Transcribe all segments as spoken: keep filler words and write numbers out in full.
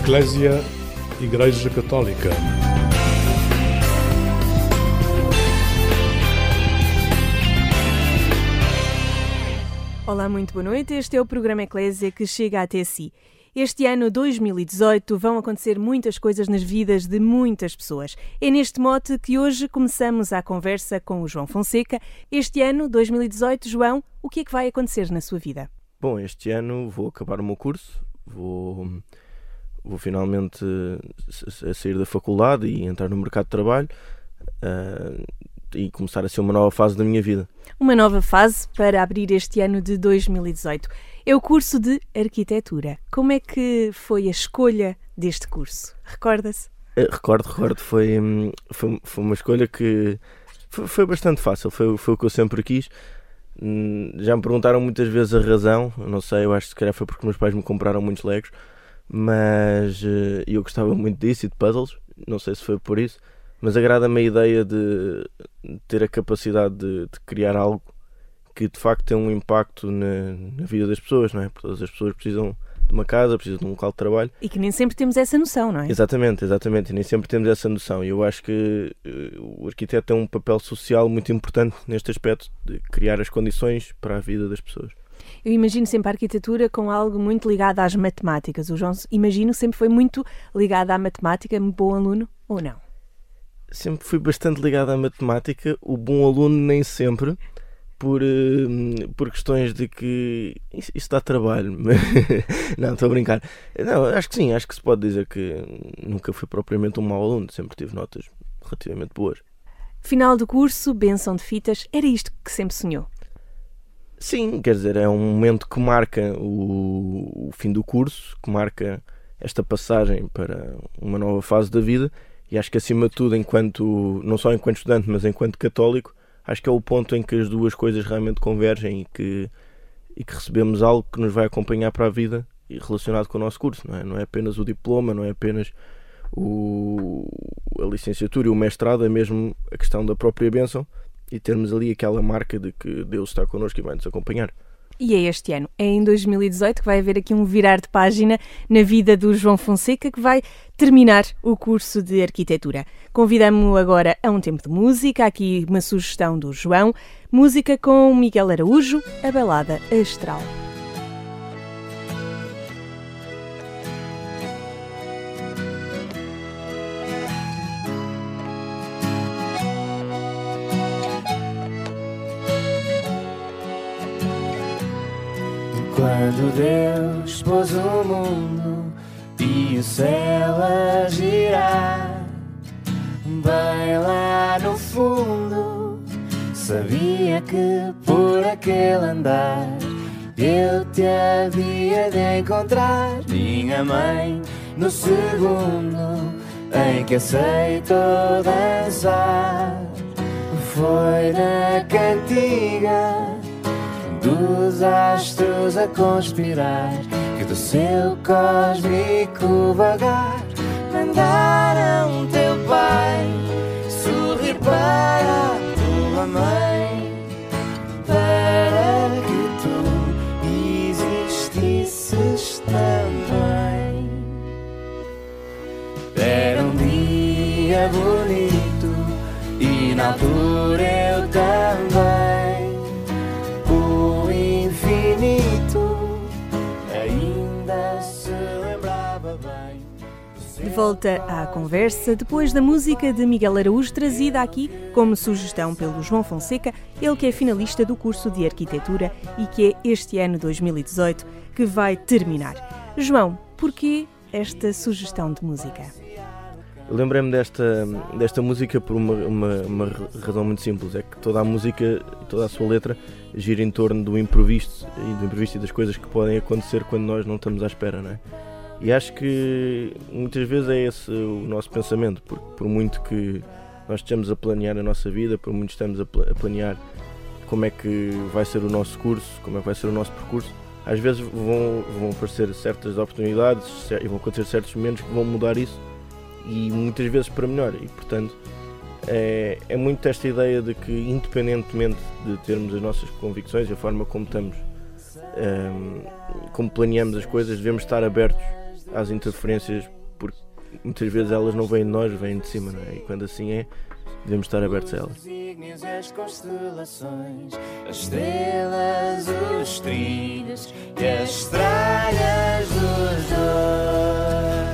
Eclésia, Igreja Católica. Olá, muito boa noite. Este é o programa Eclésia que chega até si. Este ano dois mil e dezoito vão acontecer muitas coisas nas vidas de muitas pessoas. É neste mote que hoje começamos a conversa com o João Fonseca. Este ano, dois mil e dezoito, João, o que é que vai acontecer na sua vida? Bom, este ano vou acabar o meu curso, vou, vou finalmente a sair da faculdade e entrar no mercado de trabalho uh, e começar a ser uma nova fase da minha vida. Uma nova fase para abrir este ano de dois mil e dezoito. É o curso de Arquitetura. Como é que foi a escolha deste curso? Recorda-se? Recordo, recordo. Foi, foi, foi uma escolha que foi, foi bastante fácil. Foi, foi o que eu sempre quis. Já me perguntaram muitas vezes a razão. Eu não sei, eu acho que se calhar foi porque meus pais me compraram muitos Legos. Mas eu gostava muito disso e de puzzles. Não sei se foi por isso. Mas agrada-me a ideia de ter a capacidade de, de criar algo que de facto tem um impacto na, na vida das pessoas, não é? Porque todas as pessoas precisam de uma casa, precisam de um local de trabalho. E que nem sempre temos essa noção, não é? Exatamente, exatamente. E nem sempre temos essa noção. E eu acho que uh, o arquiteto tem um papel social muito importante neste aspecto de criar as condições para a vida das pessoas. Eu imagino sempre a arquitetura com algo muito ligado às matemáticas. O João, imagino, sempre foi muito ligado à matemática, bom aluno ou não? Sempre fui bastante ligado à matemática. O bom aluno nem sempre. Por, por questões de que isso, isso dá trabalho. Não, estou a brincar. Não, acho que sim, acho que se pode dizer que nunca fui propriamente um mau aluno, sempre tive notas relativamente boas. Final do curso, benção de fitas, era isto que sempre sonhou? Sim, quer dizer, é um momento que marca o, o fim do curso, que marca esta passagem para uma nova fase da vida, e acho que acima de tudo, enquanto, não só enquanto estudante, mas enquanto católico, acho que é o ponto em que as duas coisas realmente convergem e que, e que recebemos algo que nos vai acompanhar para a vida e relacionado com o nosso curso. Não é, não é apenas o diploma, não é apenas o, a licenciatura e o mestrado, é mesmo a questão da própria bênção e termos ali aquela marca de que Deus está connosco e vai nos acompanhar. E é este ano, é em dois mil e dezoito, que vai haver aqui um virar de página na vida do João Fonseca, que vai terminar o curso de Arquitetura. Convidamo-o agora a um tempo de música, aqui uma sugestão do João, música com Miguel Araújo, a balada Astral. Quando Deus pôs o mundo e o céu a girar, bem lá no fundo, sabia que por aquele andar eu te havia de encontrar. Minha mãe, no segundo em que aceitou dançar, foi na cantiga dos astros a conspirar, que do seu cósmico vagar mandaram teu pai sorrir para a tua mãe, para que tu existisses também. Era um dia bonito e na altura eu também. De volta à conversa, depois da música de Miguel Araújo, trazida aqui como sugestão pelo João Fonseca, ele que é finalista do curso de Arquitetura e que é este ano dois mil e dezoito que vai terminar. João, porquê esta sugestão de música? Eu lembrei-me desta, desta música por uma, uma, uma razão muito simples, é que toda a música, toda a sua letra gira em torno do imprevisto e do imprevisto e das coisas que podem acontecer quando nós não estamos à espera, não é? E acho que muitas vezes é esse o nosso pensamento, porque por muito que nós estejamos a planear a nossa vida, por muito que estamos a planear como é que vai ser o nosso curso, como é que vai ser o nosso percurso, às vezes vão, vão aparecer certas oportunidades e vão acontecer certos momentos que vão mudar isso, e muitas vezes para melhor. E portanto é, é muito esta ideia de que, independentemente de termos as nossas convicções e a forma como estamos, um, como planeamos as coisas, devemos estar abertos às interferências porque muitas vezes elas não vêm de nós, vêm de cima, não é? E quando assim é, devemos estar abertos a elas. As constelações, as estrelas, os trilhos e as estrellas dos dois.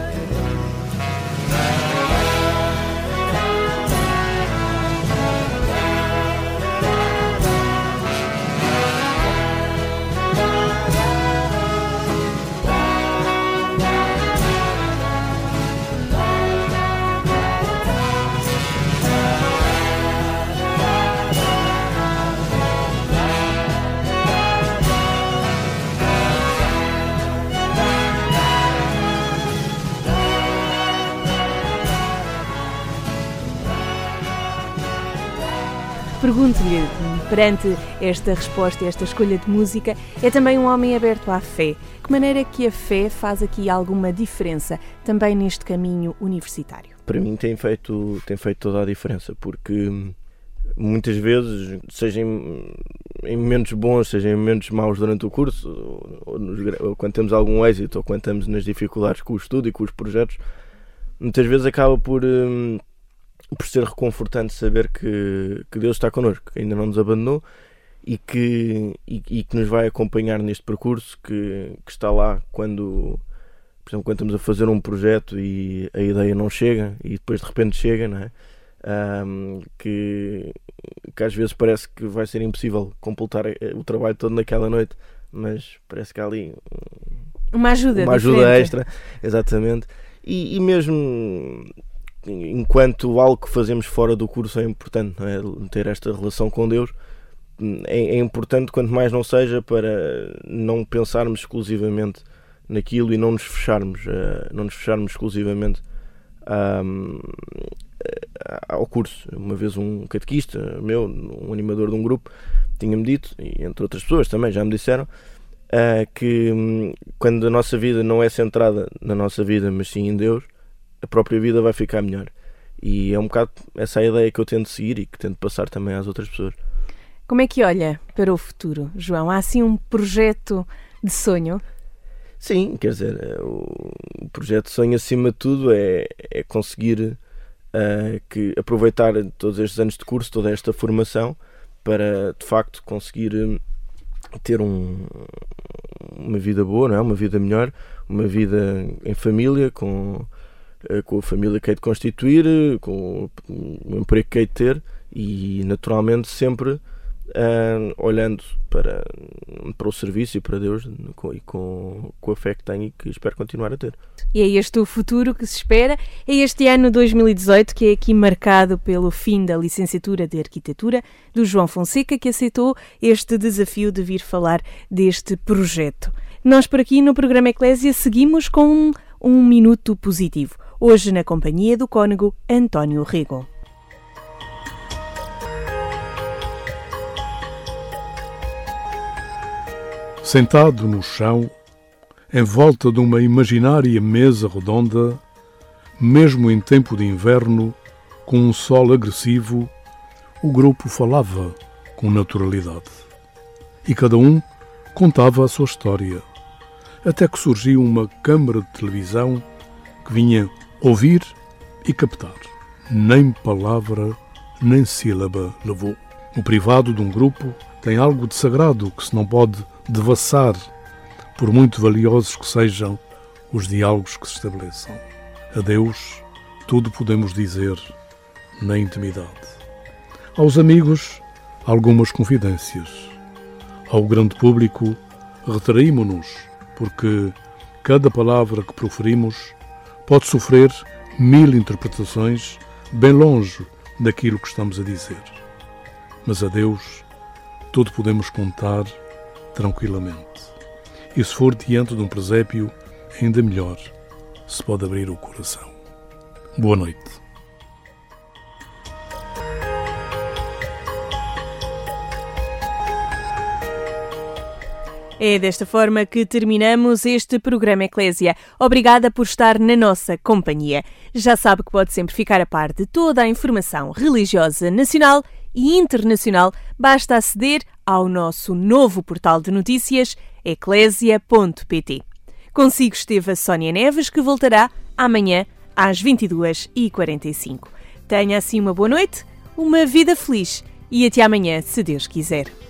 Pergunto-lhe, perante esta resposta, esta escolha de música, é também um homem aberto à fé. Que maneira é que a fé faz aqui alguma diferença também neste caminho universitário? Para mim tem feito, tem feito toda a diferença, porque muitas vezes, seja em, em momentos bons, seja em momentos maus durante o curso, ou, nos, ou quando temos algum êxito, ou quando estamos nas dificuldades com o estudo e com os projetos, muitas vezes acaba por... Hum, por ser reconfortante saber que, que Deus está connosco, que ainda não nos abandonou e que, e, e que nos vai acompanhar neste percurso, que, que está lá quando, por exemplo, quando estamos a fazer um projeto e a ideia não chega e depois de repente chega, não é? Um, que, que às vezes parece que vai ser impossível completar o trabalho todo naquela noite, mas parece que há ali uma ajuda, uma ajuda extra, exatamente, e, e mesmo... enquanto algo que fazemos fora do curso é importante, não é? Ter esta relação com Deus é, é importante, quanto mais não seja, para não pensarmos exclusivamente naquilo e não nos fecharmos, uh, não nos fecharmos exclusivamente um, ao curso. Uma vez um catequista meu, um animador de um grupo, tinha-me dito, e entre outras pessoas também já me disseram, uh, que um, quando a nossa vida não é centrada na nossa vida, mas sim em Deus, a própria vida vai ficar melhor. E é um bocado essa a ideia que eu tento seguir e que tento passar também às outras pessoas. Como é que olha para o futuro, João? Há assim um projeto de sonho? Sim, quer dizer, o projeto de sonho acima de tudo é, é conseguir uh, que aproveitar todos estes anos de curso, toda esta formação, para de facto conseguir ter um, uma vida boa, não é? Uma vida melhor, uma vida em família, com com a família que hei de constituir, com o emprego que hei de ter e naturalmente sempre uh, olhando para, para o serviço e para Deus com, e com, com a fé que tenho e que espero continuar a ter. E é este o futuro que se espera. É este ano dois mil e dezoito que é aqui marcado pelo fim da licenciatura de Arquitetura do João Fonseca, que aceitou este desafio de vir falar deste projeto. Nós por aqui no programa Eclésia seguimos com um, um minuto positivo. Hoje na companhia do cônego António Rego. Sentado no chão, em volta de uma imaginária mesa redonda, mesmo em tempo de inverno, com um sol agressivo, o grupo falava com naturalidade. E cada um contava a sua história, até que surgiu uma câmara de televisão que vinha ouvir e captar. Nem palavra, nem sílaba levou. O privado de um grupo tem algo de sagrado que se não pode devassar, por muito valiosos que sejam os diálogos que se estabeleçam. A Deus tudo podemos dizer na intimidade. Aos amigos, algumas confidências. Ao grande público, retraímo-nos, porque cada palavra que proferimos pode sofrer mil interpretações bem longe daquilo que estamos a dizer. Mas a Deus tudo podemos contar tranquilamente. E se for diante de um presépio, ainda melhor, se pode abrir o coração. Boa noite. É desta forma que terminamos este programa Eclésia. Obrigada por estar na nossa companhia. Já sabe que pode sempre ficar a par de toda a informação religiosa nacional e internacional. Basta aceder ao nosso novo portal de notícias eclésia ponto pt. Consigo esteve a Sónia Neves, que voltará amanhã às vinte e duas e quarenta e cinco. Tenha assim uma boa noite, uma vida feliz e até amanhã, se Deus quiser.